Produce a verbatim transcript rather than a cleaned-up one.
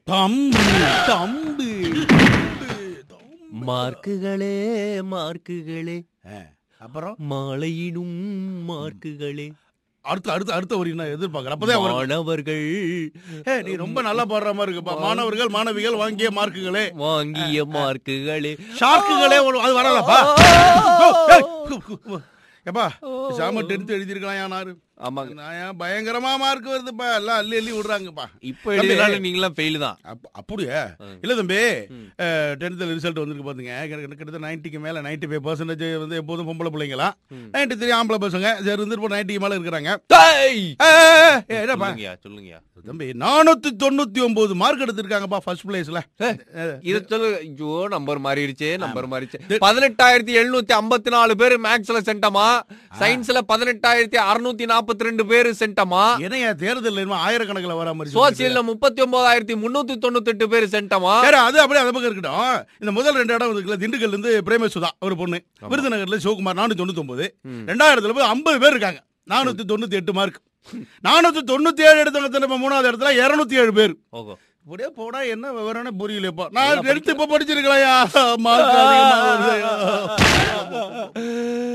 தம்பி தம்பி மார்க்குகளே மார்க்குகளே அப்புறம் மாலையிடும் மார்க்குகளே. அடுத்து அடுத்து அடுத்த ஒரு நான் எதிர்பார்க்கறேன். அப்பதான் மாணவர்கள் நீ ரொம்ப நல்லா பாடுற மாதிரி இருக்குப்பா. மாணவர்கள் மாணவிகள் வாங்கிய மார்க்குகளே வாங்கிய மார்க்குகளே. ஷார்க்குகளே அது வரலப்பா. ஏப்பா சாம டென்த் எழுதிருக்கலாம் யாரு? ஆமாங்க, நான் பயங்கரமா மார்க் வருதுப்பா. எல்லாம் அள்ளி அள்ளி விடுறாங்கப்பா. இப்ப எழுதினாலும் நீங்களாம் ஃபெயில் தான். அப்படியே இல்ல தம்பி, டென்த்ல ரிசல்ட் வந்துருக்கு பாத்துங்க. கிட்டத்தட்ட நைன்டிக்கு மேல நைன்டி ஃபைவ் பர்சன்டேஜ் வந்து எப்போதும் பொம்பளை பிள்ளைங்களா, நைன்டி த்ரீ ஆம்பளை பசங்க சரி இருந்துட்டு நைன்டிக்கு மேல இருக்கிறாங்க. சொல்லுங்க தம்பி, நானூத்தி தொண்ணூத்தி ஒன்பது மார்க் எடுத்திருக்காங்கப்பா ஃபர்ஸ்ட் பிளேஸ்ல. இத சொல்லு. ஐயோ நம்பர் மாறிடுச்சே, நம்பர் மாறிடுச்சு. பதினெட்டாயிரத்தி எழுநூத்தி ஐம்பத்தி நாலு பேர் மேக்ஸ்ல சென்டமா, சயின்ஸ்ல பதினெட்டாயிரத்தி அறுநூத்தி நாற்பத்தி ரெண்டு பேரு சென்டமா. என்னையா தேர்தல் ஆயிரக்கணக்கில் வர மாதிரி, சோசியல்ல முப்பத்தி ஒன்பதாயிரத்தி முன்னூத்தி தொண்ணூத்தி எட்டு பேர் சென்டமா. அது அப்படியே அந்த பக்கம் இருக்கட்டும். இந்த முதல் ரெண்டு இடம் இருக்குல்ல, திண்டுக்கல்ல இருந்து பிரேமசுதா ஒரு பொண்ணு, விருதுநகர்ல சிவகுமார் நானூத்தி தொண்ணூத்தி ஒன்பது, ரெண்டாயிரத்துல போய் ஐம்பது பேர் இருக்காங்க நானூத்தி தொண்ணூத்தி எட்டு மார்க். நானூத்தி தொண்ணூத்தி ஏழு எடுத்தவங்க மூணாவது இடத்துல இருநூத்தி ஏழு பேர். இப்படியே போடா என்ன விவரம்னு புரியலப்பா. நான் டென்த் இப்ப படிச்சிருக்கலாம்.